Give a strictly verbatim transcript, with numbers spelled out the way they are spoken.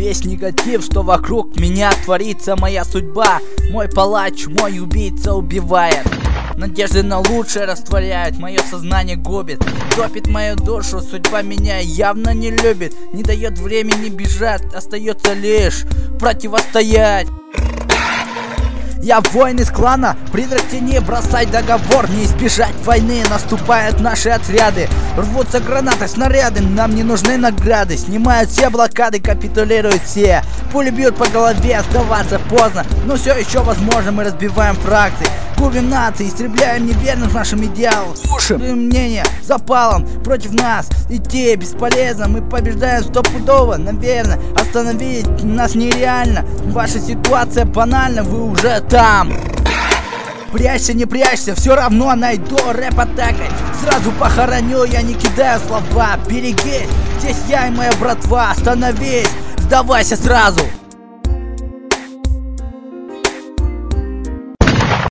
весь негатив, что вокруг меня творится. Моя судьба, мой палач, мой убийца убивает. Надежды на лучшее растворяют, мое сознание губит, топит мою душу, судьба меня явно не любит. Не дает времени бежать, остается лишь противостоять. Я воин из клана, призрак тени, бросай договор, не избежать войны, наступают наши отряды. Рвутся гранаты, снаряды, нам не нужны награды. Снимают все блокады, капитулируют все. Пули бьют по голове, сдаваться поздно, но все еще возможно, мы разбиваем фракции. Губим нации, истребляем неверных нашим идеалам. Слушаем мнение запалом против нас, идти бесполезно. Мы побеждаем стопудово, наверное, остановить нас нереально. Ваша ситуация банальна, вы уже там. Прячься, не прячься, все равно найду рэп-атакой. Сразу похороню, я не кидаю слова. Берегись, здесь я и моя братва. Остановись, сдавайся сразу.